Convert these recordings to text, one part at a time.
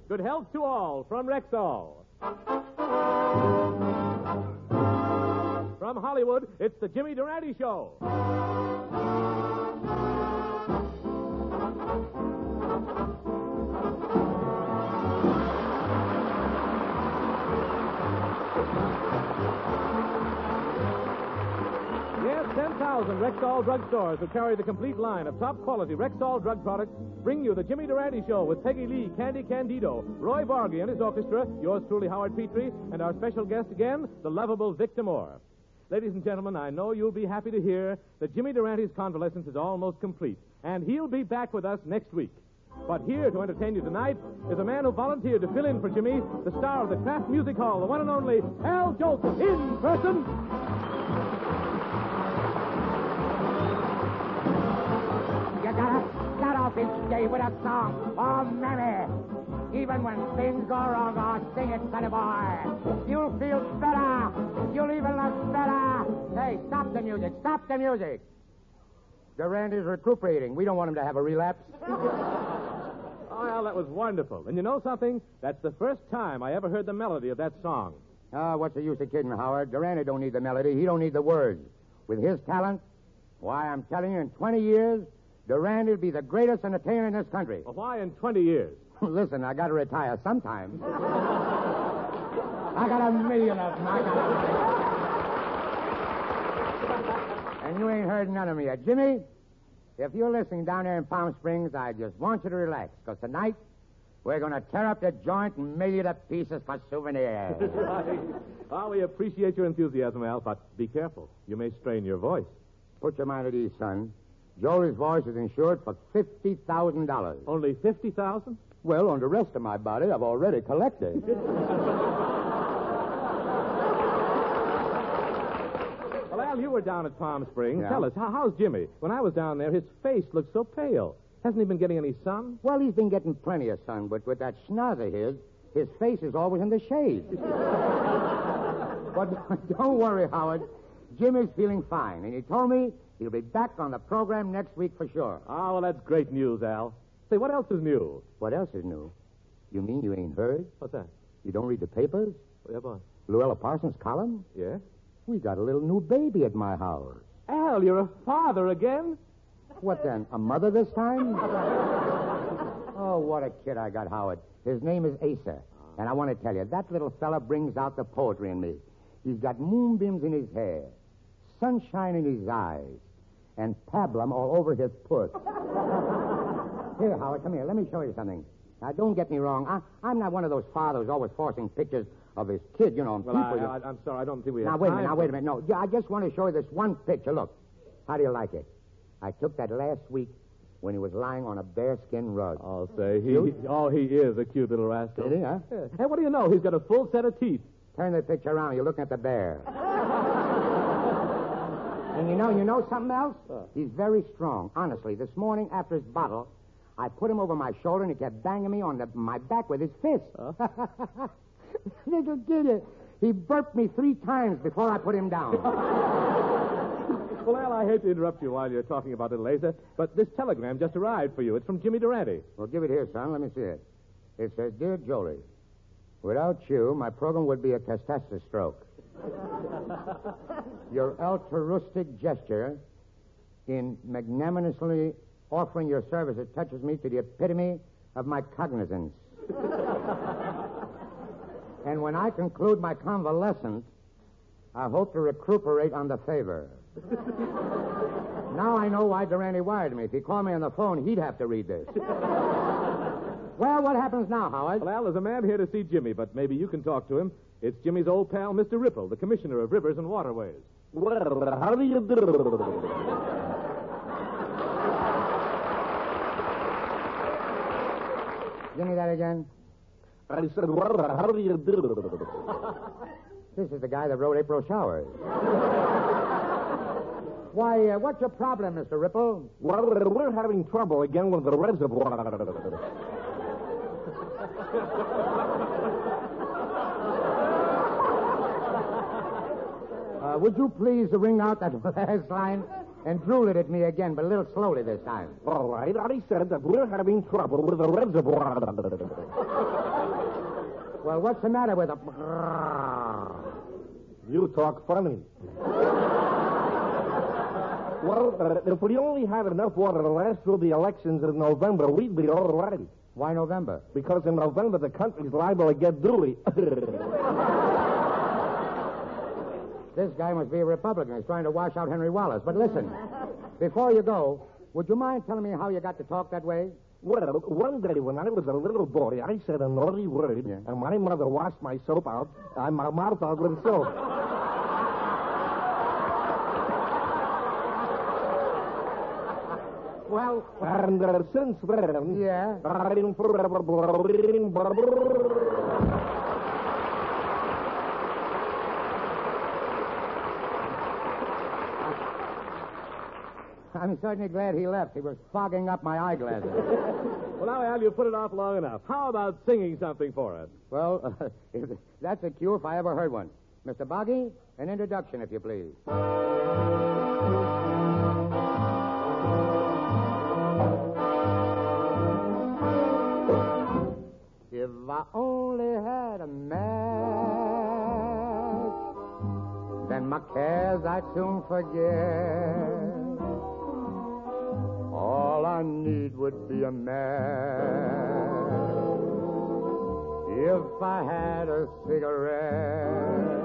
Good health to all from Rexall. From Hollywood, it's the Jimmy Durante Show. Yes, 10,000 Rexall drugstores who carry the complete line of top-quality Rexall drug products bring you the Jimmy Durante Show with Peggy Lee, Candy Candido, Roy Bargy and his orchestra, yours truly, Howard Petrie, and our special guest again, the lovable Victor Moore. Ladies and gentlemen, I know you'll be happy to hear that Jimmy Durante's convalescence is almost complete, and he'll be back with us next week. But here to entertain you tonight is a man who volunteered to fill in for Jimmy, the star of the Kraft Music Hall, the one and only Al Jolson, in person. You gotta start off each day with a song, oh, Mammy. Even when things go wrong, oh, sing it, sonny boy. You'll feel better. You'll even look better. Hey, stop the music. Stop the music. Durante's recuperating. We don't want him to have a relapse. Oh, Al, that was wonderful. And you know something? That's the first time I ever heard the melody of that song. What's the use of kidding, Howard? Durante don't need the melody. He don't need the words. With his talent, why, I'm telling you, in 20 years, Durante will be the greatest entertainer in this country. Well, why in 20 years? Listen, I got to retire sometime. I got a million of them. And you ain't heard none of me yet. Jimmy, if you're listening down there in Palm Springs, I just want you to relax, because tonight we're going to tear up the joint and mail you to pieces for souvenirs. Right. Well, we appreciate your enthusiasm, Al, but be careful. You may strain your voice. Put your mind at ease, son. Jolie's voice is insured for $50,000. Only $50,000? Well, on the rest of my body, I've already collected. Well, Al, you were down at Palm Springs. Yeah. Tell us, how's Jimmy? When I was down there, his face looked so pale. Hasn't he been getting any sun? Well, he's been getting plenty of sun, but with that schnoz of his face is always in the shade. But don't worry, Howard. Jimmy's feeling fine, and he told me he'll be back on the program next week for sure. Oh, well, that's great news, Al. Say, what else is new? What else is new? You mean you ain't heard? What's that? You don't read the papers? Yeah, boy. Luella Parsons' column? Yeah? We got a little new baby at my house. Al, you're a father again? What then, a mother this time? Oh, what a kid I got, Howard. His name is Asa. And I want to tell you, that little fella brings out the poetry in me. He's got moonbeams in his hair, sunshine in his eyes, and pablum all over his puss. Here, Howard, come here. Let me show you something. Now, don't get me wrong. I'm not one of those fathers who's always forcing pictures of his kid, you know. Well, I'm sorry. I don't think we have Now, wait a time. minute. Now, wait a minute. No, I just want to show you this one picture. Look. How do you like it? I took that last week when he was lying on a bearskin rug. I'll say, he is a cute little rascal. Is he, huh? Yeah. Hey, what do you know? He's got a full set of teeth. Turn the picture around. You're looking at the bear. And you know something else? He's very strong. Honestly, this morning after his bottle, I put him over my shoulder and he kept banging me on my back with his fist. Little kid, he burped me 3 times before I put him down. Well, Al, I hate to interrupt you while you're talking about little Asa, but this telegram just arrived for you. It's from Jimmy Durante. Well, give it here, son. Let me see it. It says, Dear Jolie, without you, my program would be a testosterone stroke. Your altruistic gesture in magnanimously offering your services touches me to the epitome of my cognizance. And when I conclude my convalescence, I hope to recuperate on the favor. Now I know why Durante wired me. If he called me on the phone, he'd have to read this. Well, what happens now, Howard? Well, Al, there's a man here to see Jimmy, but maybe you can talk to him. It's Jimmy's old pal, Mr. Ripple, the Commissioner of Rivers and Waterways. Well, how do you do? Give me that again. I said, well, how do you do? This is the guy that wrote April Showers. Why, what's your problem, Mr. Ripple? Well, we're having trouble again with the reservoir. Would you please ring out that last line and drool it at me again, but a little slowly this time. All right, I said that we're having trouble with the reservoir. Well, what's the matter with a... You talk funny. Well, if we only had enough water to last through the elections in November, we'd be all right. Why November? Because in November, the country's liable to get dooly. This guy must be a Republican. He's trying to wash out Henry Wallace. But listen, before you go, would you mind telling me how you got to talk that way? Well, one day when I was a little boy, I said a naughty word, Yeah. and my mother washed my soap out, my mouth out with soap. Well... And since then... Yeah? I'm certainly glad he left. He was fogging up my eyeglasses. Well, now, Al, you put it off long enough. How about singing something for us? Well, that's a cue if I ever heard one. Mr. Boggy, an introduction, if you please. If I only had a match, then my cares I'd soon forget. All I need would be a match. If I had a cigarette,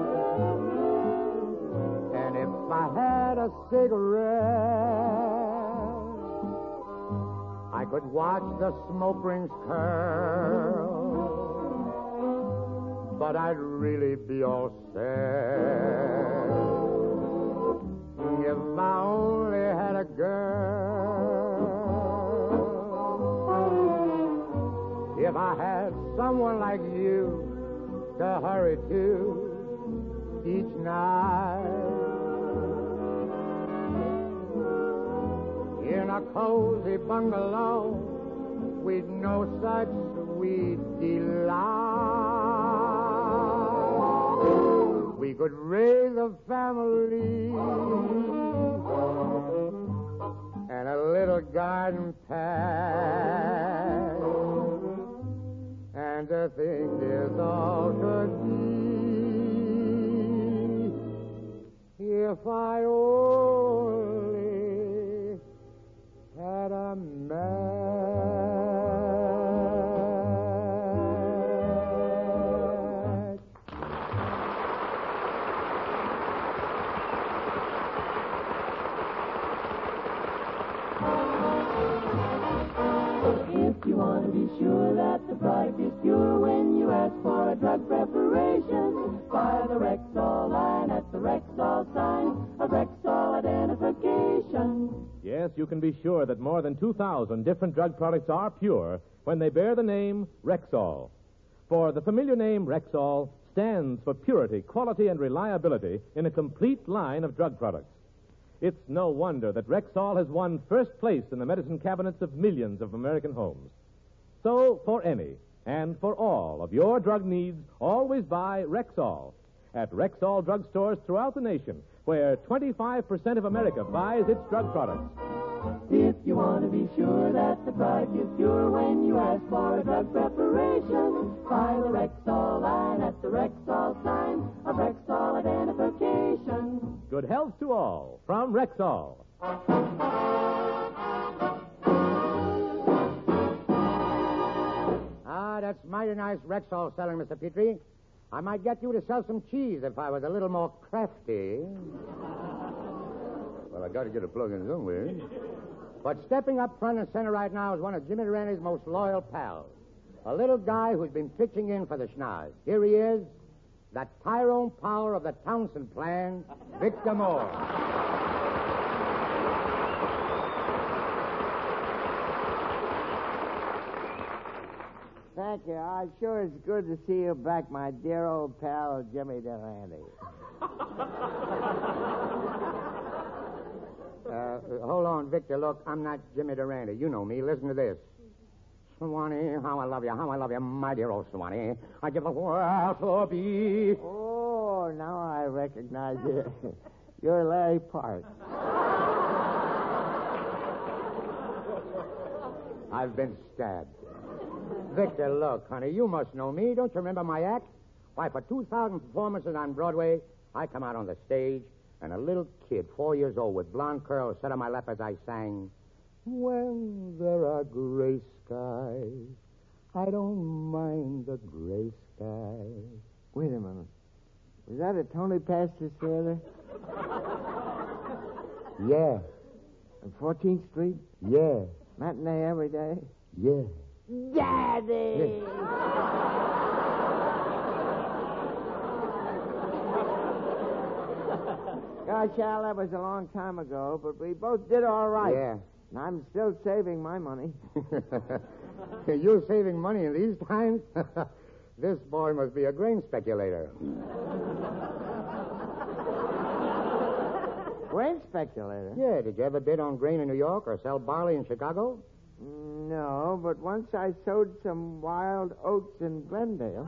and if I had a cigarette, I could watch the smoke rings curl, but I'd really be all set if I only had a girl. If I had someone like you to hurry to each night in a cozy bungalow with no such sweet delight, we could raise a family and a little garden patch, and to think this all could be if I only had a match. If you want to be sure that the product is pure when you ask for a drug preparation, buy the Rexall line at the Rexall sign of Rexall identification. Yes, you can be sure that more than 2,000 different drug products are pure when they bear the name Rexall. For the familiar name Rexall stands for purity, quality, and reliability in a complete line of drug products. It's no wonder that Rexall has won first place in the medicine cabinets of millions of American homes. So, for any and for all of your drug needs, always buy Rexall at Rexall drugstores throughout the nation, where 25% of America buys its drug products. If you want to be sure that the product is pure when you ask for a drug preparation, buy the Rexall line at the Rexall sign of Rexall identification. Good health to all from Rexall. Ah, that's mighty nice Rexall selling, Mr. Petrie. I might get you to sell some cheese if I was a little more crafty. Well, I got to get a plug in somewhere. But stepping up front and center right now is one of Jimmy Durante's most loyal pals. A little guy who's been pitching in for the schnoz. Here he is, the Tyrone Power of the Townsend Plan, Victor Moore. Thank you. Sure it's good to see you back, my dear old pal, Jimmy Durante. Hold on, Victor. Look, I'm not Jimmy Durante. You know me. Listen to this. Swanee, how I love you, my dear old Swanee. I give the world for thee. Oh, now I recognize you. You're Larry Park. I've been stabbed. Victor, look, honey, you must know me. Don't you remember my act? Why, for 2,000 performances on Broadway, I come out on the stage, and a little kid, 4 years old, with blonde curls, sat on my lap as I sang, "When there are gray skies, I don't mind the gray skies." Wait a minute. Was that at Tony Pastor's Theater? Yeah, On 14th Street? yeah, Matinee every day? yeah. Daddy! Gosh, Al, that was a long time ago, but we both did all right. Yeah. And I'm still saving my money. You're saving money in these times? This boy must be a grain speculator. Grain speculator? Yeah, did you ever bid on grain in New York or sell barley in Chicago? No, but once I sowed some wild oats in Glendale.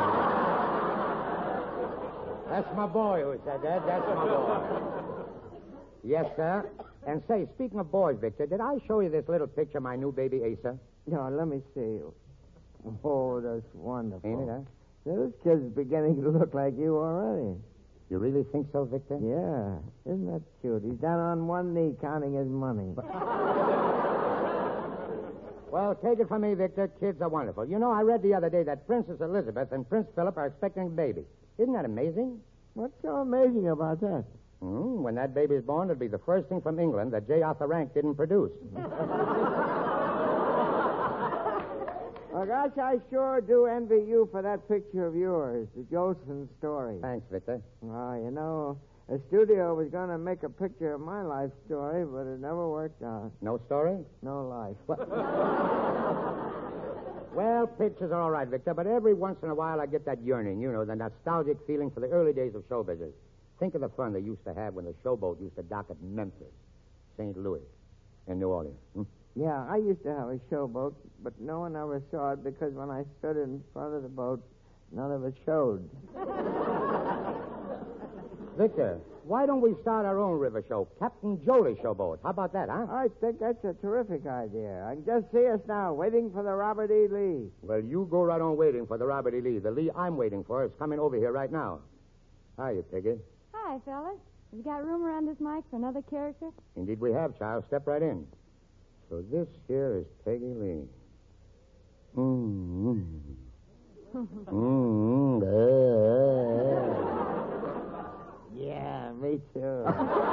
That's my boy who said that. That's my boy. Yes, sir. And say, speaking of boys, Victor, did I show you this little picture of my new baby, Asa? No, let me see. Oh, that's wonderful. Ain't it, huh? This kid's beginning to look like you already. You really think so, Victor? Yeah. Isn't that cute? He's down on one knee counting his money. Well, take it from me, Victor. Kids are wonderful. You know, I read the other day that Princess Elizabeth and Prince Philip are expecting a baby. Isn't that amazing? What's so amazing about that? When that baby's born, it'll be the first thing from England that J. Arthur Rank didn't produce. Well, gosh, I sure do envy you for that picture of yours, the Jolson story. Thanks, Victor. Oh, you know, a studio was going to make a picture of my life story, but it never worked out. No story? No life. Well, pictures are all right, Victor, but every once in a while I get that yearning, you know, the nostalgic feeling for the early days of show business. Think of the fun they used to have when the showboat used to dock at Memphis, St. Louis, and New Orleans. Yeah, I used to have a showboat, but no one ever saw it because when I stood in front of the boat, none of it showed. Victor, why don't we start our own river show, Captain Jolie Showboat? How about that, huh? I think that's a terrific idea. I can just see us now, waiting for the Robert E. Lee. Well, you go right on waiting for the Robert E. Lee. The Lee I'm waiting for is coming over here right now. Hiya, Piggy. Hi, fellas. Have you got room around this mic for another character? Indeed we have, child. Step right in. So this here is Peggy Lee. Yeah, me too.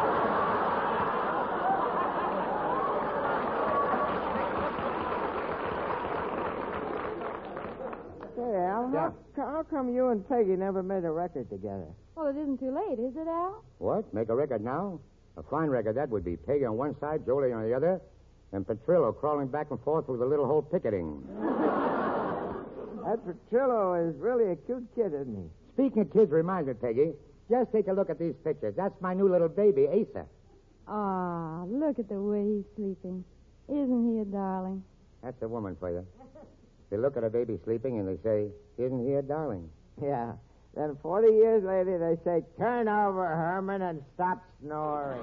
Say, Al, Yeah. how come you and Peggy never made a record together? Well, it isn't too late, is it, Al? What? Make a record now? A fine record that would be. Peggy on one side, Jolie on the other, and Petrillo crawling back and forth through the little hole picketing. That Petrillo is really a cute kid, isn't he? Speaking of kids reminds me, Peggy, just take a look at these pictures. That's my new little baby, Asa. Ah, look at the way he's sleeping. Isn't he a darling? That's a woman for you. They look at a baby sleeping and they say, "Isn't he a darling?" Yeah. Then 40 years later, they say, "Turn over, Herman, and stop snoring."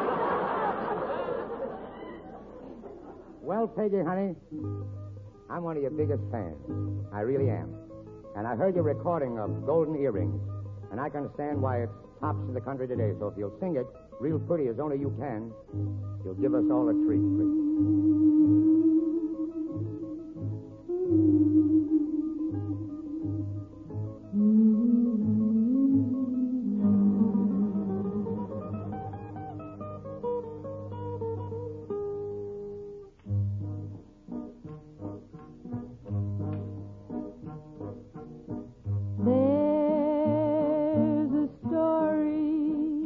Well, Peggy, honey, I'm one of your biggest fans. I really am. And I heard your recording of Golden Earrings, and I can understand why it's tops in the country today. So if you'll sing it real pretty as only you can, you'll give us all a treat, please. There's a story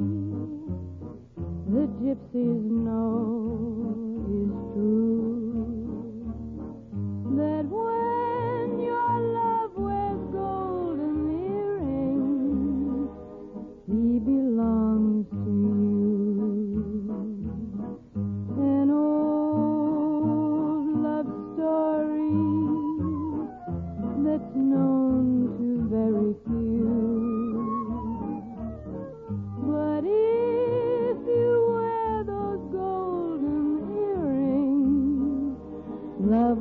the gypsies know is true, that when your love wears golden earrings, he belongs to you. An old love story that's known to very few. But if you wear those golden earrings, love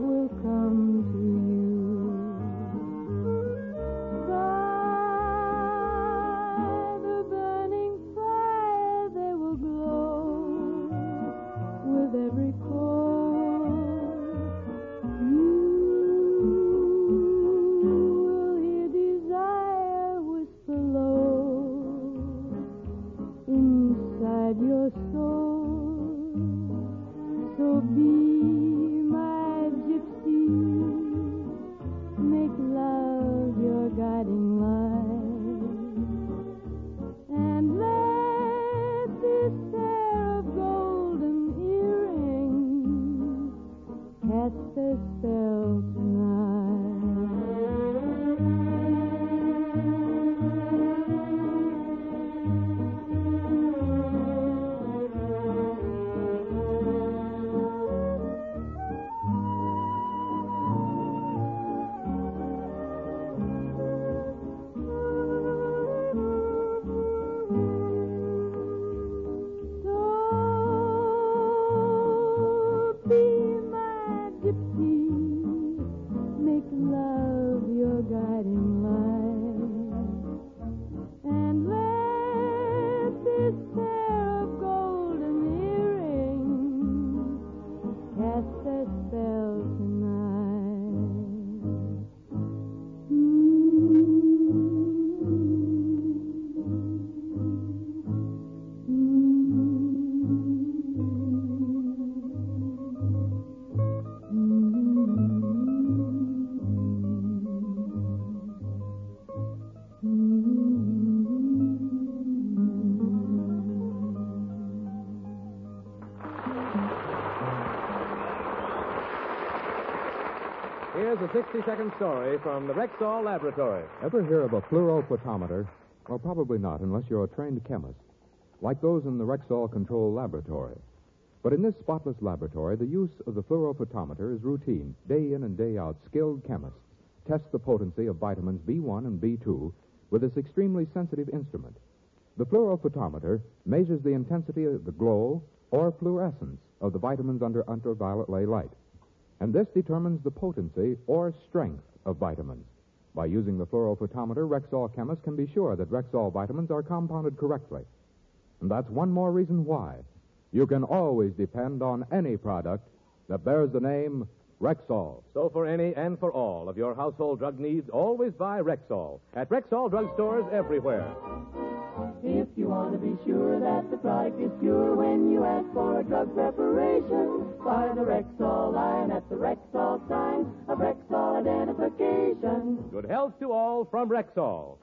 Here's a 60-second story from the Rexall Laboratory. Ever hear of a fluorophotometer? Well, probably not, unless you're a trained chemist, like those in the Rexall Control Laboratory. But in this spotless laboratory, the use of the fluorophotometer is routine. Day in and day out, skilled chemists test the potency of vitamins B1 and B2 with this extremely sensitive instrument. The fluorophotometer measures the intensity of the glow or fluorescence of the vitamins under ultraviolet light. And this determines the potency or strength of vitamins. By using the fluorophotometer, Rexall chemists can be sure that Rexall vitamins are compounded correctly. And that's one more reason why you can always depend on any product that bears the name Rexall. So for any and for all of your household drug needs, always buy Rexall at Rexall drugstores everywhere. If you want to be sure that the product is pure when you ask for a drug preparation, buy the Rexall line at the Rexall sign of Rexall identification. Good health to all from Rexall.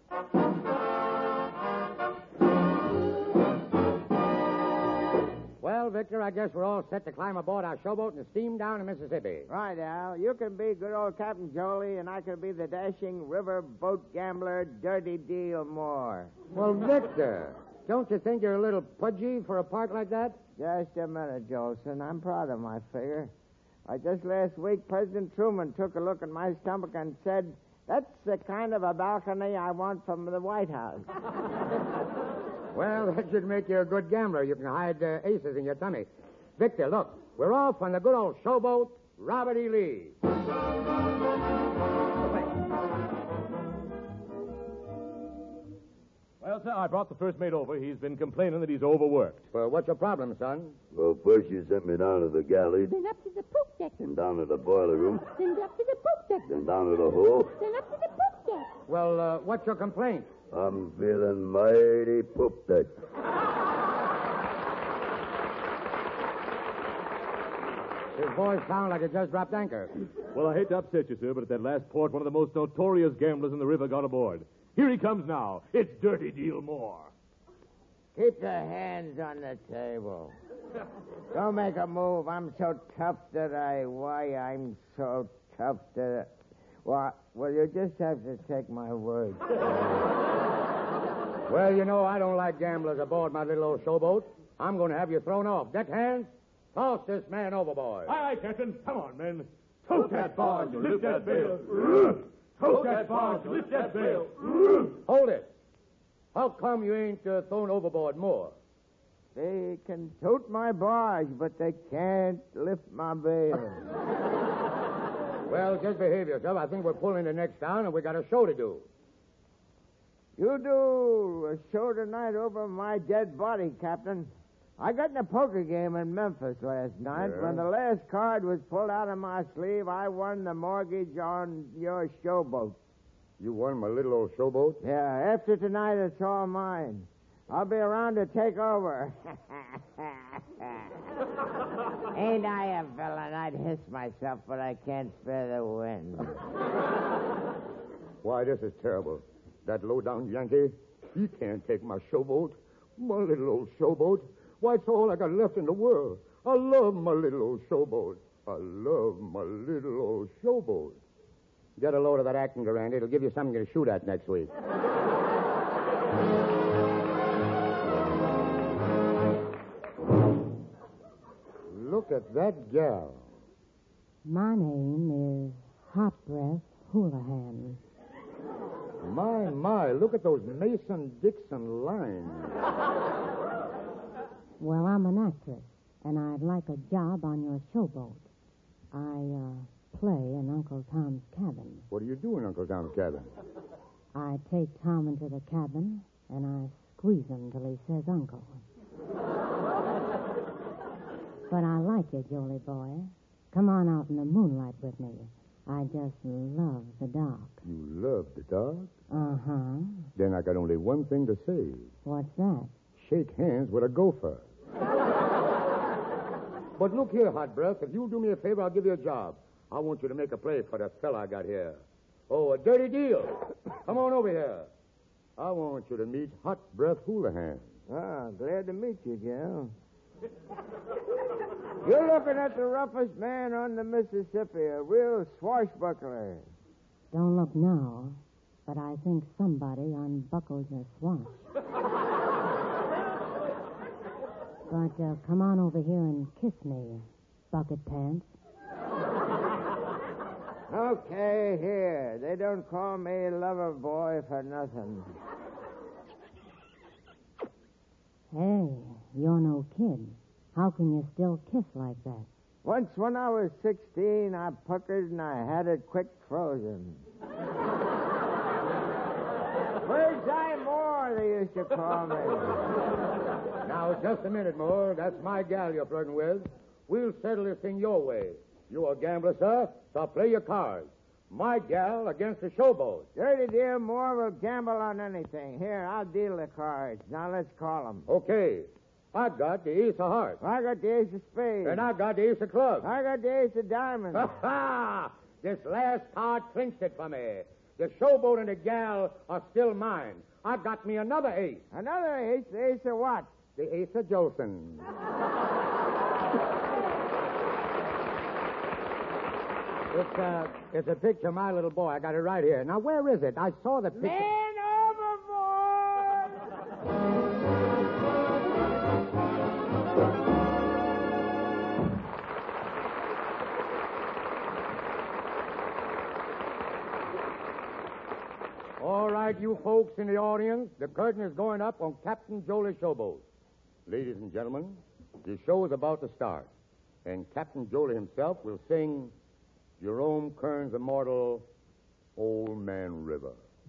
Well, Victor, I guess we're all set to climb aboard our showboat and steam down to Mississippi. Right, Al. You can be good old Captain Jolie, and I can be the dashing river boat gambler, Dirty Deal Moore. Well, Victor, don't you think you're a little pudgy for a part like that? Just a minute, Jolson. I'm proud of my figure. Just last week, President Truman took a look at my stomach and said, "That's the kind of a balcony I want from the White House." Well, that should make you a good gambler. You can hide aces in your tummy. Victor, look, we're off on the good old showboat, Robert E. Lee. Well, sir, I brought the first mate over. He's been complaining that he's overworked. Well, what's your problem, son? Well, first you sent me down to the galley, Then up to the poop deck. then down to the boiler room, Then up to the poop deck. then down to the hole. Then up to the poop deck. Well, what's your complaint? I'm feeling mighty poop deck. His voice sounds like it just dropped anchor. Well, I hate to upset you, sir, but at that last port, one of the most notorious gamblers in the river got aboard. Here he comes now. It's Dirty Deal Moore. Keep your hands on the table. Don't make a move. I'm so tough that I'm so tough that... Well, you just have to take my word. Well, you know, I don't like gamblers aboard my little old showboat. I'm going to have you thrown off. Deckhands, toss this man overboard. Aye, aye, Captain. Come on, men. Tote that barge and lift that bale. Tote that barge and lift that bale. Hold it. How come you ain't thrown overboard more? They can tote my barge, but they can't lift my bale. Well, just behave yourself. I think we're pulling the next town, and we got a show to do. You do a show tonight over my dead body, Captain. I got in a poker game in Memphis last night. Yeah? When the last card was pulled out of my sleeve, I won the mortgage on your showboat. You won my little old showboat? Yeah, after tonight, it's all mine. I'll be around to take over. Ain't I a villain? I'd hiss myself, but I can't spare the wind. Why, this is terrible. That low-down Yankee, he can't take my showboat. My little old showboat. Why, it's all I got left in the world. I love my little old showboat. I love my little old showboat. Get a load of that acting, Durand. It'll give you something to shoot at next week. Look at that gal. My name is Hot Breath Houlihan. My, look at those Mason-Dixon lines. Well, I'm an actress, and I'd like a job on your showboat. I play in Uncle Tom's Cabin. What do you do in Uncle Tom's cabin? I take Tom into the cabin, and I squeeze him till he says Uncle. But I like you, Jolie boy. Come on out in the moonlight with me. I just love the dark. You love the dark? Uh-huh. Then I got only one thing to say. What's that? Shake hands with a gopher. But look here, Hot Breath. If you'll do me a favor, I'll give you a job. I want you to make a play for the fella I got here. Oh, a Dirty Deal. Come on over here. I want you to meet Hot Breath Houlihan. Ah, glad to meet you, Gal. You're looking at the roughest man on the Mississippi, a real swashbuckler. Don't look now, but I think somebody unbuckled your swash. But come on over here and kiss me, bucket pants. Okay, here. They don't call me lover boy for nothing. Hey, you're no kid. How can you still kiss like that? Once when I was 16, I puckered and I had it quick frozen. Bird's Eye Moore, they used to call me. Now, just a minute, Moore. That's my gal you're flirting with. We'll settle this thing your way. You're a gambler, sir, so play your cards. My gal against the showboat. Dirty dear Moore will gamble on anything. Here, I'll deal the cards. Now let's call them. Okay. I got the ace of hearts. I got the ace of spades. And I got the ace of clubs. I got the ace of diamonds. Ha ha! This last card clinched it for me. The showboat and the gal are still mine. I got me another ace. Another ace? The ace of what? The ace of Jolson. It's a picture of my little boy. I got it right here. Now, where is it? I saw the picture. Man overboard! All right, you folks in the audience, the curtain is going up on Captain Jolie's showboat. Ladies and gentlemen, the show is about to start, and Captain Jolie himself will sing Jerome Kern's immortal Old Man River.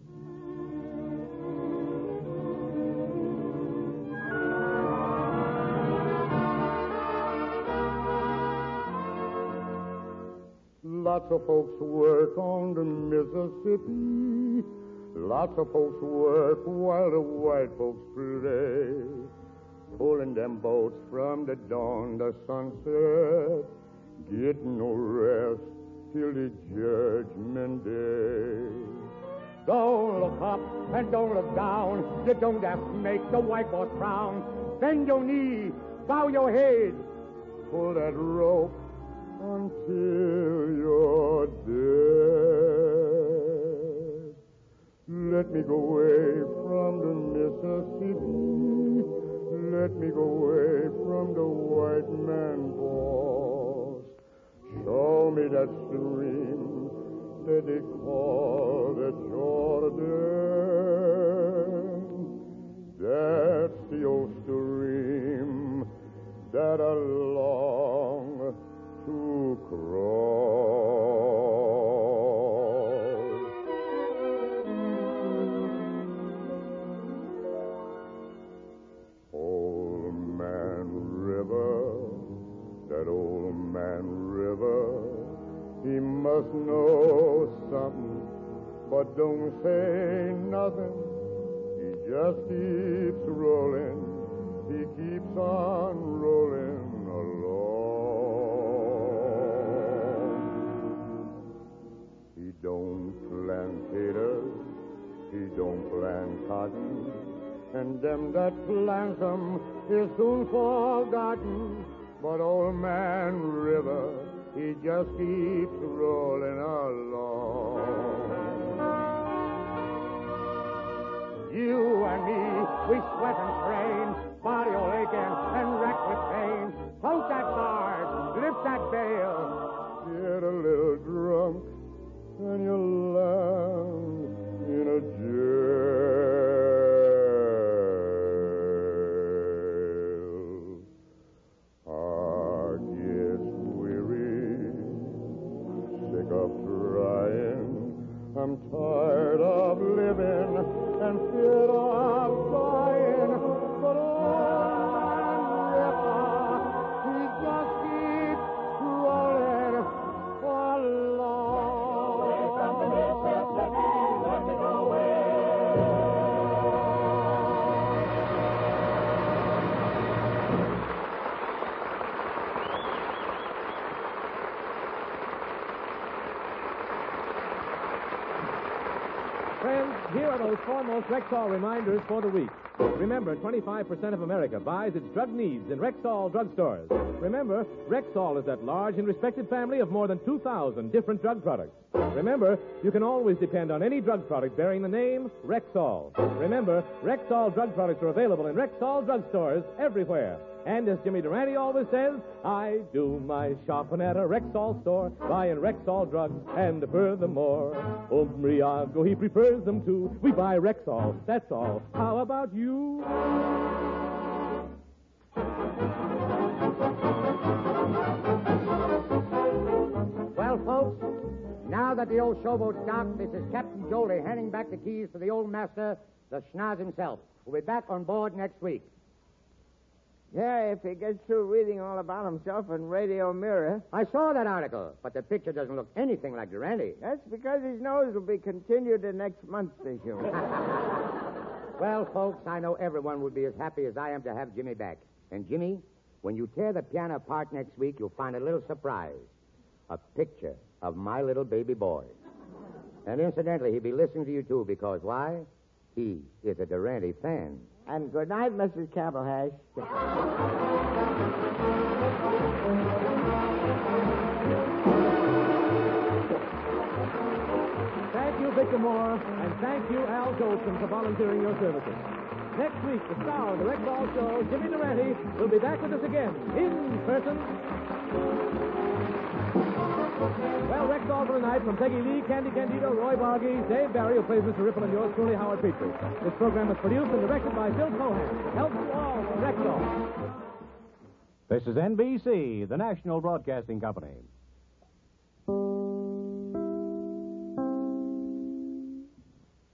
Lots of folks work on the Mississippi. Lots of folks work while the white folks play. Pulling them boats from the dawn to sunset. Getting no rest till the judgment day. Don't look up and don't look down. You don't have to make the white boss frown. Bend your knee, bow your head. Pull that rope until you're dead. Let me go away from the Mississippi. Let me go away from the white man boss. Show me that stream that they call the Jordan. That's the old stream that I long to cross. Old Man River, that old man River, he must know something, but don't say nothing. He just keeps rolling, he keeps on rolling along. He don't plant taters, he don't plant cotton, and them that plants them is soon forgotten. But old man River, he just keeps rolling along. You and me, we sweat and strain, body all aching and racked with pain. Float that bars, lift that bale, get a little drunk, and you'll land in a jail. I get weary, sick of trying. I'm tired of living and feared of dying. But on river, he just keeps rolling along. Away from the Mississippi, let me go away. Friends, here are those foremost Rexall reminders for the week. Remember, 25% of America buys its drug needs in Rexall drugstores. Remember, Rexall is that large and respected family of more than 2,000 different drug products. Remember, you can always depend on any drug product bearing the name Rexall. Remember, Rexall drug products are available in Rexall drugstores everywhere. And as Jimmy Durante always says, I do my shopping at a Rexall store, buying Rexall drugs, and furthermore, Umbriago, he prefers them too. We buy Rexall, that's all. How about you? Well, folks, now that the old showboat's docked, this is Captain Jolie handing back the keys to the old master, the schnoz himself. We'll be back on board next week. Yeah, if he gets through reading all about himself in Radio Mirror. I saw that article, but the picture doesn't look anything like Durante. That's because his nose will be continued to next month's issue. Well, folks, I know everyone would be as happy as I am to have Jimmy back. And, Jimmy, when you tear the piano apart next week, you'll find a little surprise. A picture of my little baby boy. And incidentally, he'll be listening to you, too, because why? He is a Durante fan. And good night, Mrs. Cablehash. Thank you, Victor Moore, and thank you, Al Jolson, for volunteering your services. Next week, the star of the Rexall Show, Jimmy Durante, will be back with us again, in person. Well, Rexall for the night from Peggy Lee, Candy Candido, Roy Bargy, Dave Barry, who plays Mr. Ripple, and yours truly, Howard Petrie. This program is produced and directed by Bill Cohan. Help you all from Rexall. This is NBC, the National Broadcasting Company.